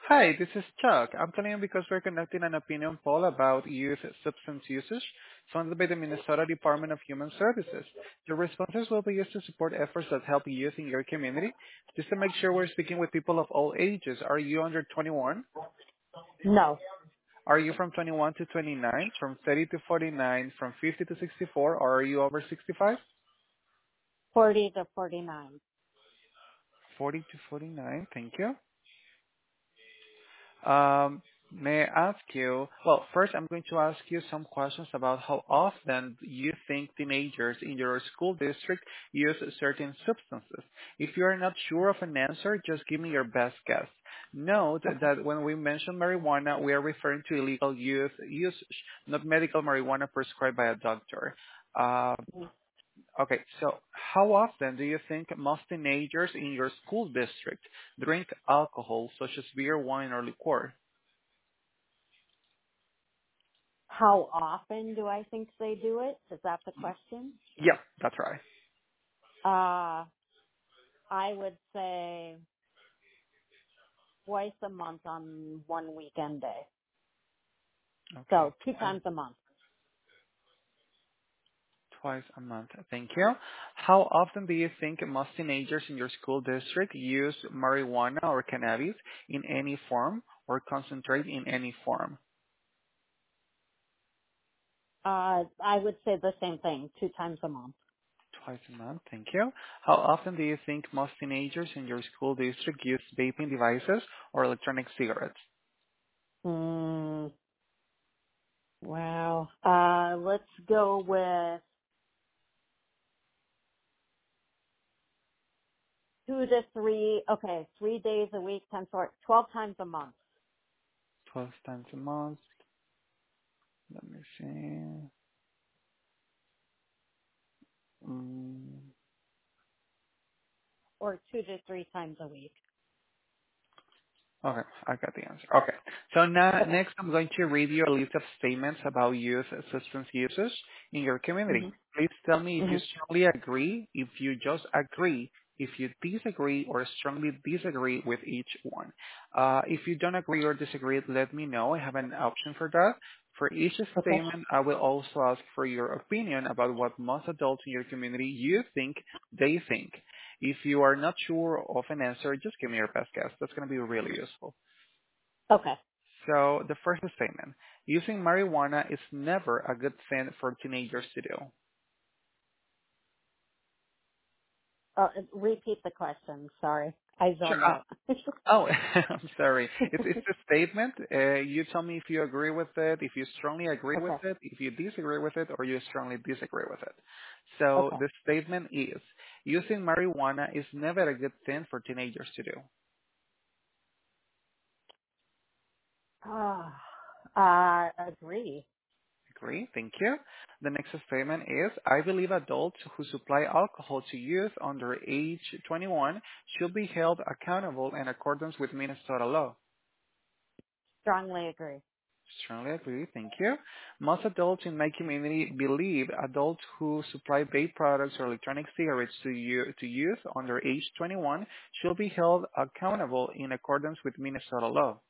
Hi, this is Chuck. I'm calling you because we're conducting an opinion poll about youth substance usage funded by the Minnesota Department of Human Services. Your responses will be used to support efforts that help youth in your community. Just to make sure we're speaking with people of all ages. Are you under 21? No, Are you from 21 to 29, from 30 to 49, from 50 to 64, or are you over 65? 40 to 49. 40 to 49, thank you. May I ask you, well, first I'm going to ask you some questions about how often you think teenagers in your school district use certain substances. If you are not sure of an answer, just give me your best guess. Note Okay. that when we mention marijuana, we are referring to illegal youth usage, not medical marijuana prescribed by a doctor. Uh, okay, so how often do you think most teenagers in your school district drink alcohol, such as beer, wine, or liqueur? How often do I think they do it? Is that the question? Yeah, that's right. Uh, I would say twice a month on one weekend day. Okay. So two times a month. Twice a month. Thank you. How often do you think most teenagers in your school district use marijuana or cannabis in any form or concentrate in any form? I would say the same thing, two times a month. Twice a month. Thank you. How often do you think most teenagers in your school district use vaping devices or electronic cigarettes? Mm, wow. Let's go with 2 to 3, okay, 3 days a week, 12 times a month. 12 times a month. Let me see. Mm. Or 2 to 3 times a week. Okay, I got the answer. Okay. So now, Okay. next I'm going to read you a list of statements about youth substance users in your community. hmm Please tell me if you hmm strongly agree, if you just agree, if you disagree or strongly disagree with each one. If you don't agree or disagree, let me know. I have an option for that. For each Okay. statement, I will also ask for your opinion about what most adults in your community you think they think. If you are not sure of an answer, just give me your best guess. That's going to be really useful. Okay. So the first statement, using marijuana is never a good thing for teenagers to do. Repeat the question. Sorry. I Sure. zoned out. Oh, I'm sorry. It's a statement. You tell me if you agree with it, if you strongly agree with Okay. it, if you disagree with it, or you strongly disagree with it. So Okay. the statement is, using marijuana is never a good thing for teenagers to do. Agree. Agree. Thank you. The next statement is, I believe adults who supply alcohol to youth under age 21 should be held accountable in accordance with Minnesota law. Strongly agree. Strongly agree. Thank you. Most adults in my community believe adults who supply vape products or electronic cigarettes to youth under age 21 should be held accountable in accordance with Minnesota law.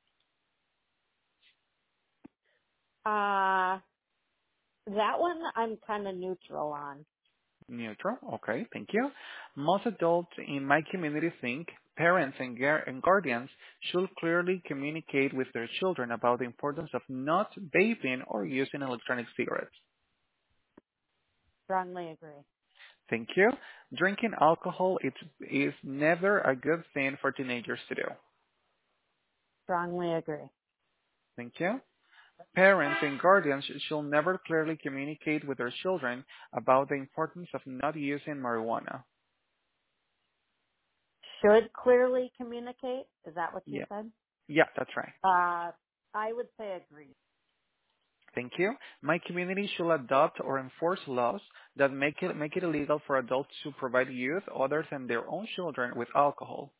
Uh, that one I'm kind of neutral on. Neutral. Okay, thank you. Most adults in my community think parents and guardians should clearly communicate with their children about the importance of not vaping or using electronic cigarettes. Strongly agree. Thank you. Drinking alcohol is never a good thing for teenagers to do. Strongly agree. Thank you. Parents and guardians should never clearly communicate with their children about the importance of not using marijuana. Should clearly communicate. Is that what you Yeah, said? yeah, that's right. I would say agree. Thank you. My community should adopt or enforce laws that make it illegal for adults to provide youth other than their own children with alcohol.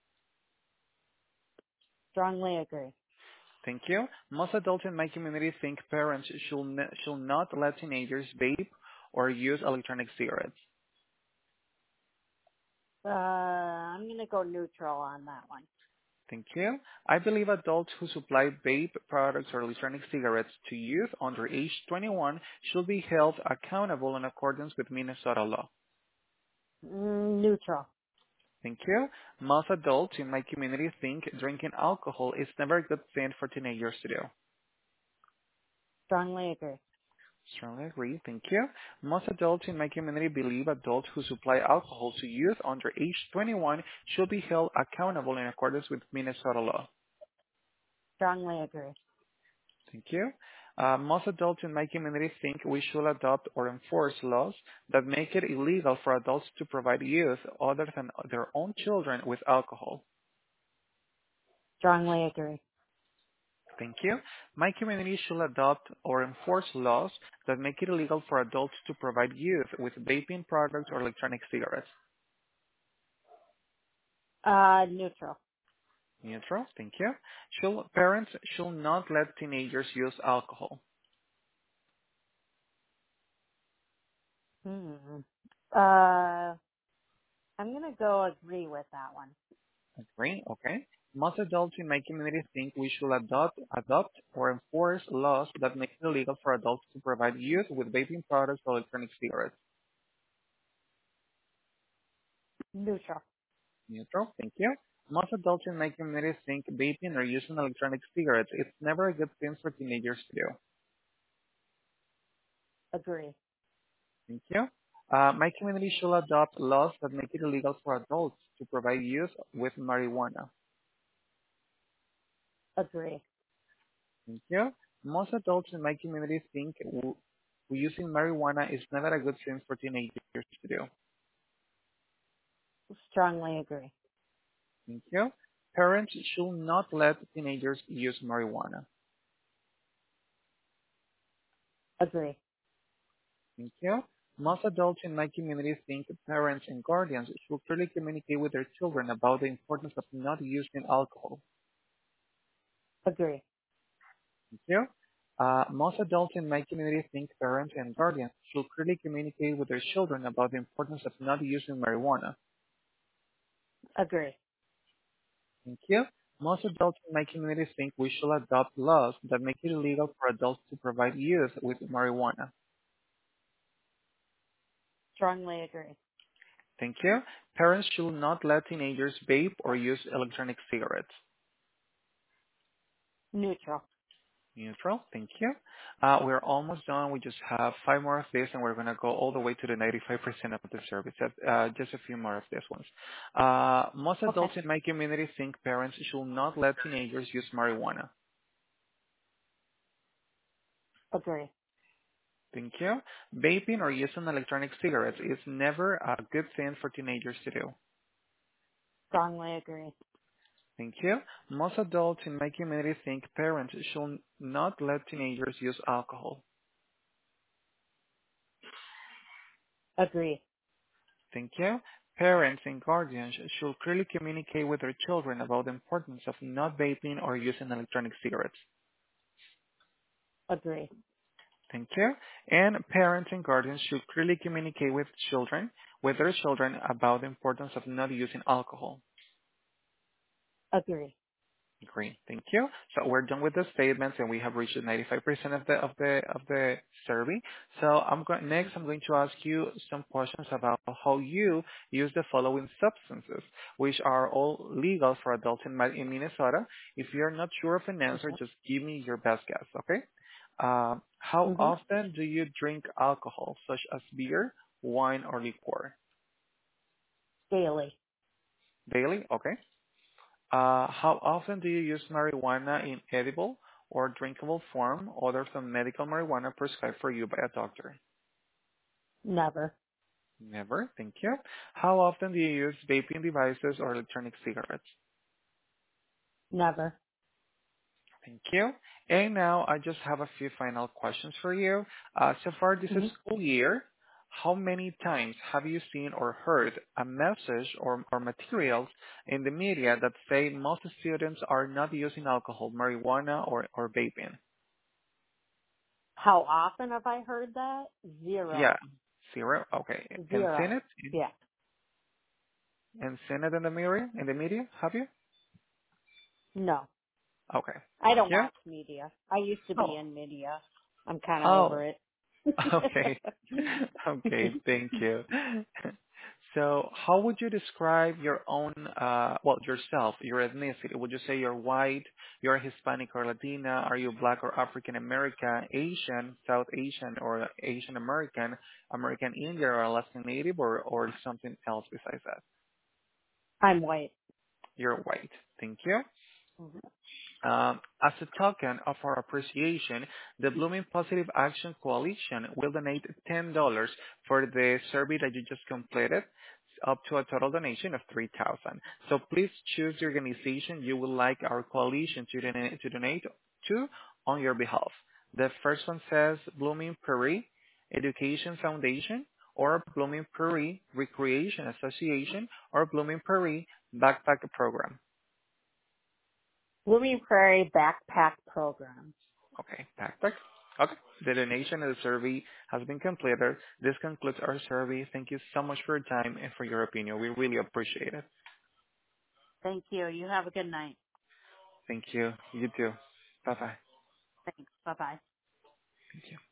Strongly agree. Thank you. Most adults in my community think parents should not let teenagers vape or use electronic cigarettes. I'm gonna go neutral on that one. Thank you. I believe adults who supply vape products or electronic cigarettes to youth under age 21 should be held accountable in accordance with Minnesota law. Neutral. Thank you. Most adults in my community think drinking alcohol is never a good thing for teenagers to do. Strongly agree. Strongly agree. Thank you. Most adults in my community believe adults who supply alcohol to youth under age 21 should be held accountable in accordance with Minnesota law. Strongly agree. Thank you. Most adults in my community think we should adopt or enforce laws that make it illegal for adults to provide youth other than their own children with alcohol. Strongly agree. Thank you. My community should adopt or enforce laws that make it illegal for adults to provide youth with vaping products or electronic cigarettes. Neutral. Neutral. Thank you. Parents should not let teenagers use alcohol. Hmm. Uh, I'm gonna go agree with that one. Agree? Okay. Most adults in my community think we should adopt or enforce laws that make it illegal for adults to provide youth with vaping products or electronic cigarettes. Neutral. Neutral. Thank you. Most adults in my community think vaping or using electronic cigarettes is never a good thing for teenagers to do. Agree. Thank you. My community should adopt laws that make it illegal for adults to provide youth with marijuana. Agree. Thank you. Most adults in my community think using marijuana is never a good thing for teenagers to do. Strongly agree. Thank you. Parents should not let teenagers use marijuana. Agree. Thank you. Most adults in my community think parents and guardians should clearly communicate with their children about the importance of not using alcohol. Agree. Thank you. Most adults in my community think parents and guardians should clearly communicate with their children about the importance of not using marijuana. Agree. Thank you. Most adults in my community think we should adopt laws that make it illegal for adults to provide youth with marijuana. Strongly agree. Thank you. Parents should not let teenagers vape or use electronic cigarettes. Neutral. Neutral. Thank you. We're almost done. We just have 5 more of this, and we're going to go all the way to the 95% of the service. Just a few more of these ones. Most Okay. adults in my community think parents should not let teenagers use marijuana. Agree. Thank you. Vaping or using electronic cigarettes is never a good thing for teenagers to do. Strongly agree. Thank you. Most adults in my community think parents should not let teenagers use alcohol. Agree. Thank you. Parents and guardians should clearly communicate with their children about the importance of not vaping or using electronic cigarettes. Agree. Thank you. And parents and guardians should clearly communicate with their children about the importance of not using alcohol. Agree. Great. Thank you. So we're done with the statements, and we have reached 95% of the survey. So I'm going to ask you some questions about how you use the following substances, which are all legal for adults in Minnesota. If you're not sure of an answer, Okay. just give me your best guess, okay? How Mhm. often do you drink alcohol, such as beer, wine, or liqueur? Daily. Daily? Okay. How often do you use marijuana in edible or drinkable form other than medical marijuana prescribed for you by a doctor? Never. Never. Thank you. How often do you use vaping devices or electronic cigarettes? Never. Thank you. And now I just have a few final questions for you. So far this Mhm. school year, how many times have you seen or heard a message or materials in the media that say most students are not using alcohol, marijuana, or vaping? How often have I heard that? Yeah, Zero. 0. Okay. And seen Zero. it? Yeah. And seen it in the media? Have you? No, Okay, I thank don't you. watch media. I used to be Oh, in media. I'm kind of oh, over it. okay. Okay, thank you. So, how would you describe your own, yourself, your ethnicity? Would you say you're white, you're Hispanic or Latina? Are you Black or African American, Asian, South Asian, or Asian American, American Indian, or Alaskan Native, or something else besides that? I'm white. You're white. Thank you. Mhm. As a token of our appreciation, the Blooming Positive Action Coalition will donate $10 for the survey that you just completed, up to a total donation of $3,000. So please choose the organization you would like our coalition to donate to on your behalf. The first one says Blooming Prairie Education Foundation, or Blooming Prairie Recreation Association, or Blooming Prairie Backpack Program. Blooming Prairie Backpack Program. Okay, backpack. Okay. The donation of the survey has been completed. This concludes our survey. Thank you so much for your time and for your opinion. We really appreciate it. Thank you. You have a good night. Thank you. You too. Bye-bye. Thanks. Bye bye. Thank you.